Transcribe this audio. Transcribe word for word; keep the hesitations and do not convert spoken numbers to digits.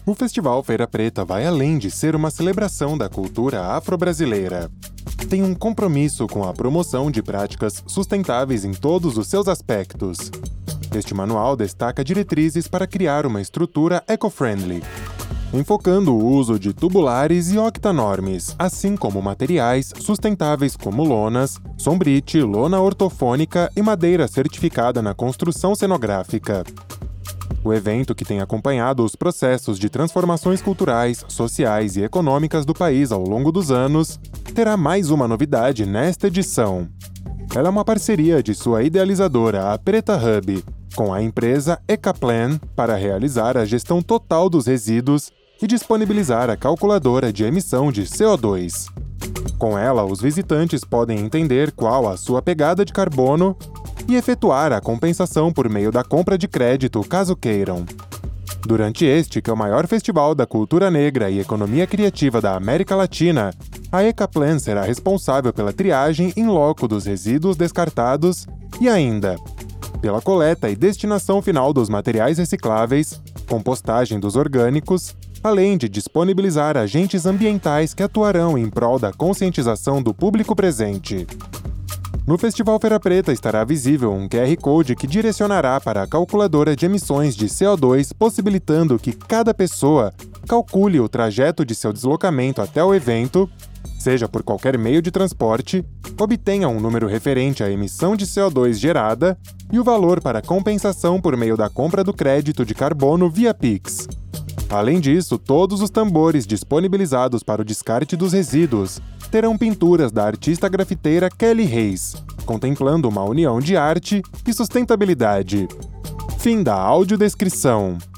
O Festival Feira Preta vai além de ser uma celebração da cultura afro-brasileira. Tem um compromisso com a promoção de práticas sustentáveis em todos os seus aspectos. Este manual destaca diretrizes para criar uma estrutura eco-friendly, enfocando o uso de tubulares e octanormes, assim como materiais sustentáveis como lonas, sombrite, lona ortofônica e madeira certificada na construção cenográfica. O evento, que tem acompanhado os processos de transformações culturais, sociais e econômicas do país ao longo dos anos, terá mais uma novidade nesta edição. Ela é uma parceria de sua idealizadora, a Preta Hub, com a empresa Ecaplan, para realizar a gestão total dos resíduos e disponibilizar a calculadora de emissão de C O dois. Com ela, os visitantes podem entender qual a sua pegada de carbono e efetuar a compensação por meio da compra de crédito, caso queiram. Durante este, que é o maior festival da cultura negra e economia criativa da América Latina, a Ecaplan será responsável pela triagem in loco dos resíduos descartados e ainda pela coleta e destinação final dos materiais recicláveis, compostagem dos orgânicos, além de disponibilizar agentes ambientais que atuarão em prol da conscientização do público presente. No Festival Feira Preta estará visível um Q R Code que direcionará para a calculadora de emissões de C O dois, possibilitando que cada pessoa calcule o trajeto de seu deslocamento até o evento, seja por qualquer meio de transporte, obtenha um número referente à emissão de C O dois gerada e o valor para compensação por meio da compra do crédito de carbono via Pix. Além disso, todos os tambores disponibilizados para o descarte dos resíduos terão pinturas da artista grafiteira Kelly Reis, contemplando uma união de arte e sustentabilidade. Fim da audiodescrição.